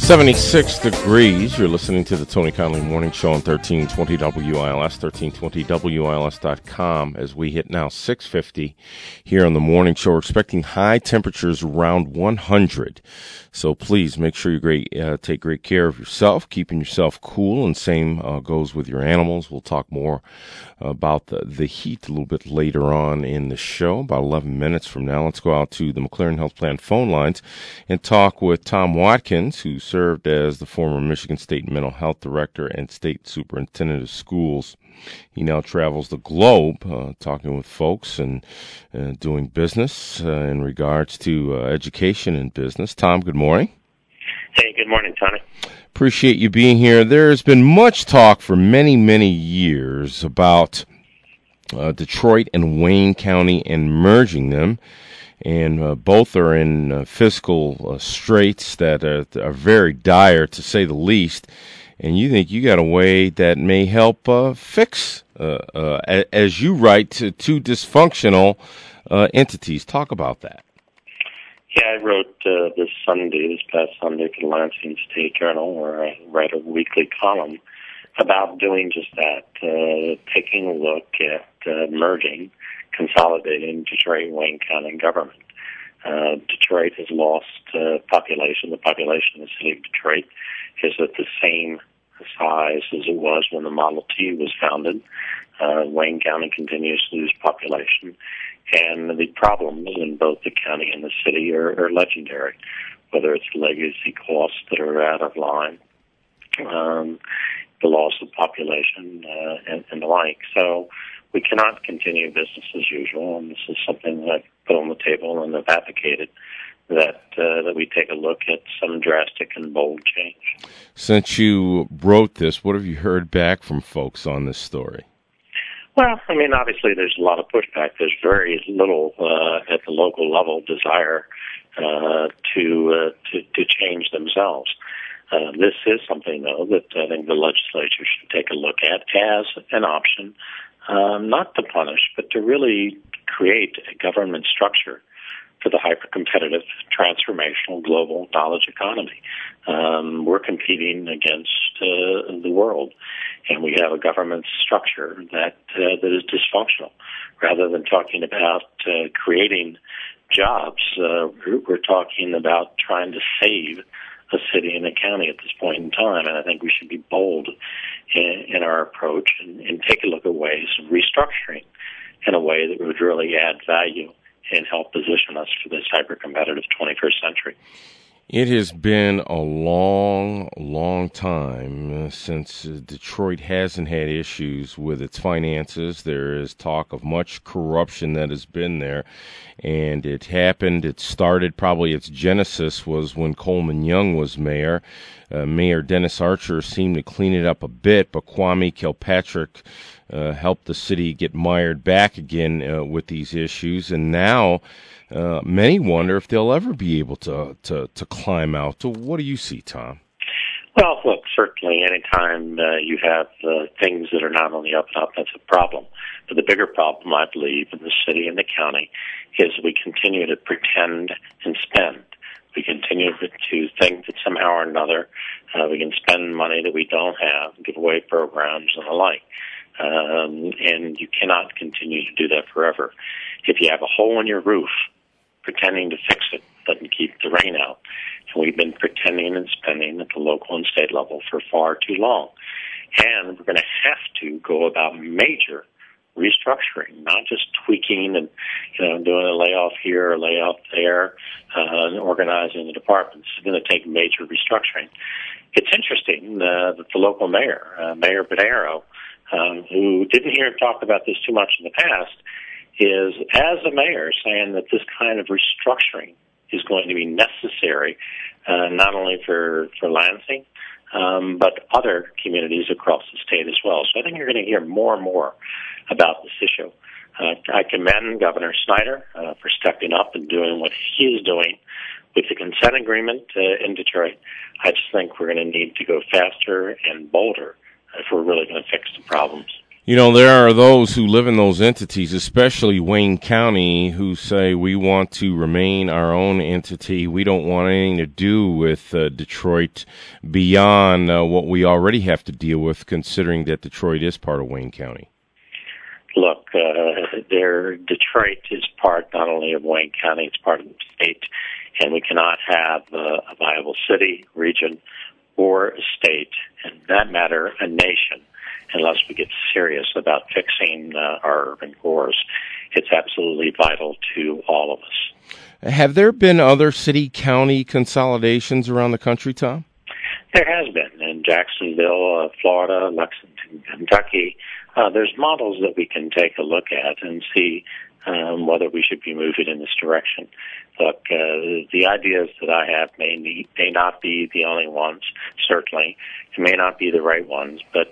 76 degrees. You're listening to the Tony Conley Morning Show on 1320 WILS, 1320WILS.com. As we hit now 6:50 here on the morning show, we're expecting high temperatures around 100. So please make sure you take great care of yourself, keeping yourself cool, and same goes with your animals. We'll talk more about the heat a little bit later on in the show, about 11 minutes from now. Let's go out to the McLaren Health Plan phone lines and talk with Tom Watkins, who served as the former Michigan State Mental Health Director and State Superintendent of Schools. He now travels the globe talking with folks and doing business in regards to education and business. Tom, good morning. Hey, good morning, Tony. Appreciate you being here. There's been much talk for many, many years about Detroit and Wayne County and merging them. And both are in fiscal straits that are very dire, to say the least. And you think you got a way that may help fix, as you write, two dysfunctional entities. Talk about that. Yeah, I wrote this past Sunday, for the Lansing State Journal, where I write a weekly column about doing just that, taking a look at merging, consolidating Detroit and Wayne County government. Detroit has lost population. The population of the city of Detroit is at the same size as it was when the Model T was founded. Wayne County continues to lose population, and the problems in both the county and the city are legendary, whether it's legacy costs that are out of line, the loss of population, and the like. So we cannot continue business as usual, and this is something that I put on the table and have advocated that we take a look at some drastic and bold change. Since you wrote this, what have you heard back from folks on this story? Well, I mean, obviously there's a lot of pushback. There's very little at the local level desire to change themselves. This is something, though, that I think the legislature should take a look at as an option, not to punish, but to really create a government structure for the hyper-competitive, transformational, global knowledge economy. We're competing against the world, and we have a government structure that is dysfunctional. Rather than talking about creating jobs, we're talking about trying to save a city and a county at this point in time, and I think we should be bold in our approach and take a look at ways of restructuring in a way that would really add value and help position us for this hyper-competitive 21st century. It has been a long, long time since Detroit hasn't had issues with its finances. There is talk of much corruption that has been there, and it started, probably its genesis was when Coleman Young was mayor. Mayor Dennis Archer seemed to clean it up a bit, but Kwame Kilpatrick helped the city get mired back again with these issues, and now many wonder if they'll ever be able to climb out. So what do you see, Tom? Well, look, certainly anytime you have things that are not on the up and up, that's a problem. But the bigger problem, I believe, in the city and the county is we continue to pretend and spend. We continue to think that somehow or another we can spend money that we don't have, give away programs and the like. And you cannot continue to do that forever. If you have a hole in your roof, pretending to fix it doesn't keep the rain out. And we've been pretending and spending at the local and state level for far too long. And we're going to have to go about major restructuring, not just tweaking and doing a layoff here or layoff there, and organizing the departments. It's going to take major restructuring. It's interesting that the local mayor, Mayor Badero, who didn't hear him talk about this too much in the past, is, as a mayor, saying that this kind of restructuring is going to be necessary, not only for Lansing, but other communities across the state as well. So I think you're going to hear more and more about this issue. I commend Governor Snyder for stepping up and doing what he is doing with the consent agreement in Detroit. I just think we're going to need to go faster and bolder if we're really going to fix the problems. There are those who live in those entities, especially Wayne County, who say we want to remain our own entity. We don't want anything to do with Detroit beyond what we already have to deal with, considering that Detroit is part of Wayne County. Look, Detroit is part not only of Wayne County, it's part of the state, and we cannot have a viable city, region, or a state, and for that matter, a nation, unless we get serious about fixing our urban cores. It's absolutely vital to all of us. Have there been other city-county consolidations around the country, Tom? There has been in Jacksonville, Florida, Lexington, Kentucky. There's models that we can take a look at and see whether we should be moving in this direction. Look, the ideas that I have may not be the only ones, certainly. It may not be the right ones, but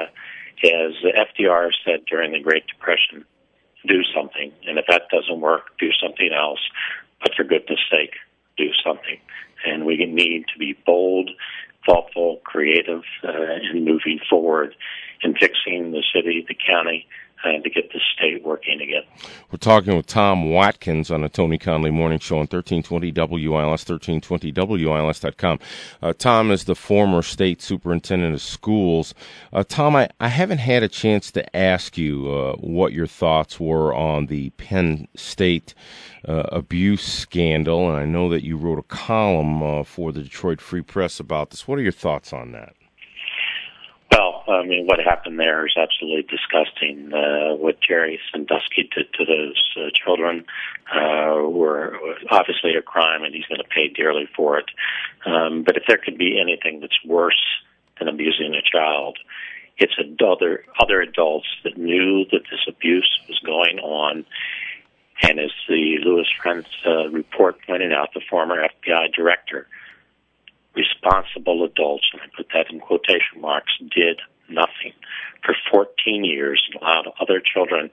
as FDR said during the Great Depression, do something. And if that doesn't work, do something else. But for goodness sake, do something. And we need to be bold, thoughtful, creative, in moving forward in fixing the city, the county, to get the state working again. We're talking with Tom Watkins on the Tony Conley Morning Show on 1320 WILS, 1320WILS.com. Tom is the former state superintendent of schools. Tom, I haven't had a chance to ask you what your thoughts were on the Penn State abuse scandal, and I know that you wrote a column for the Detroit Free Press about this. What are your thoughts on that? Well, I mean, what happened there is absolutely disgusting. What Jerry Sandusky did to those children were obviously a crime, and he's going to pay dearly for it. But if there could be anything that's worse than abusing a child, it's other adults that knew that this abuse was going on. And as the Louis Frenz report pointed out, the former FBI director, responsible adults, and I put that in quotation marks, did nothing for 14 years and allowed other children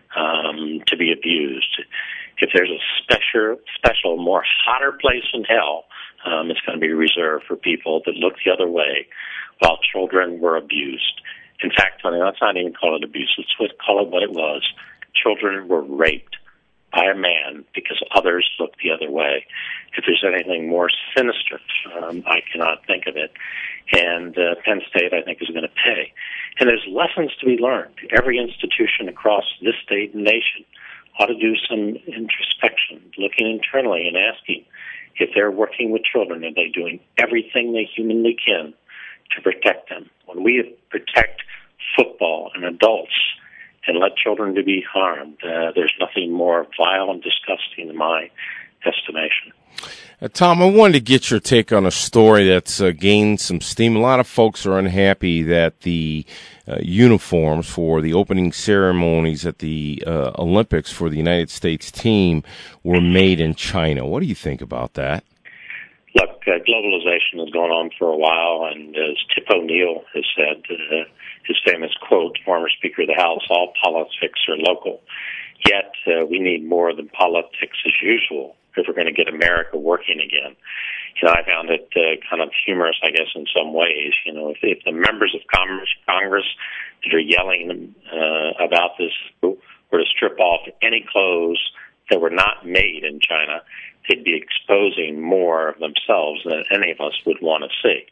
to be abused. If there's a special, more hotter place in hell, it's going to be reserved for people that look the other way while children were abused. In fact, let's not even call it abuse. Let's call it what it was. Children were raped by a man because others looked the other way. If there's anything more sinister, I cannot think of it. And Penn State, I think, is going to pay. And there's lessons to be learned. Every institution across this state and nation ought to do some introspection, looking internally and asking if they're working with children, are they doing everything they humanly can to protect them? When we protect football and adults and let children to be harmed, there's nothing more vile and disgusting in my estimation. Tom, I wanted to get your take on a story that's gained some steam. A lot of folks are unhappy that the uniforms for the opening ceremonies at the Olympics for the United States team were made in China. What do you think about that? Look, globalization has gone on for a while, and as Tip O'Neill has said, his famous quote, former Speaker of the House, all politics are local. Yet we need more than politics as usual if we're going to get America working again. I found it kind of humorous, I guess, in some ways. If the members of Congress that are yelling about this were to strip off any clothes that were not made in China, they'd be exposing more of themselves than any of us would want to see.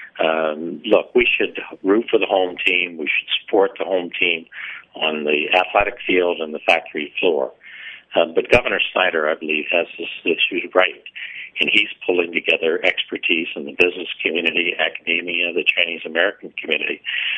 Look, we should root for the home team. We should support the home team on the athletic field and the factory floor. But Governor Snyder, I believe, has this issue right, and he's pulling together expertise in the business community, academia, the Chinese-American community,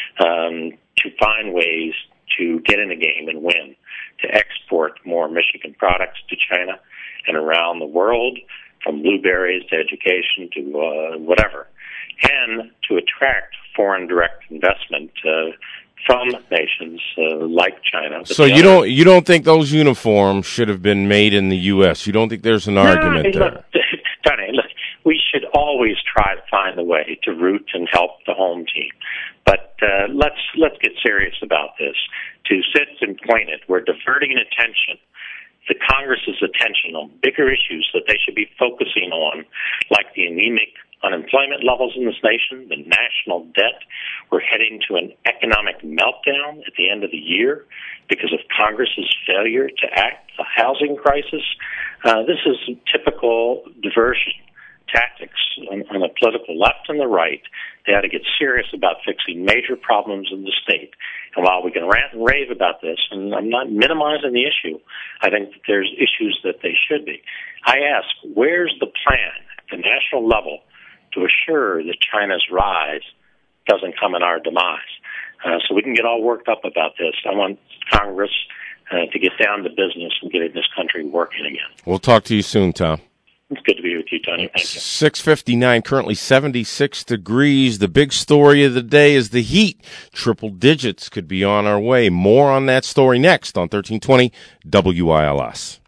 to find ways to get in the game and win, to export more Michigan products to China and around the world, from blueberries to education to whatever, and to attract foreign direct investment from nations like China. So you don't think those uniforms should have been made in the U.S.? You don't think there's an argument there? Tony, look, we should always try to find a way to root and help the home team. But let's get serious about this. To sit and point it, we're diverting attention, the Congress's attention, on bigger issues that they should be focusing on, like the anemic unemployment levels in this nation, the national debt. We're heading to an economic meltdown at the end of the year because of Congress's failure to act, the housing crisis. This is typical diversion tactics on the political left and the right. They ought to get serious about fixing major problems in the state. And while we can rant and rave about this, and I'm not minimizing the issue, I think that there's issues that they should be. I ask, where's the plan at the national level to assure that China's rise doesn't come in our demise? So we can get all worked up about this. I want Congress to get down to business and getting this country working again. We'll talk to you soon, Tom. It's good to be with you, Tony. Thank you. 6:59, currently 76 degrees. The big story of the day is the heat. Triple digits could be on our way. More on that story next on 1320 WILS.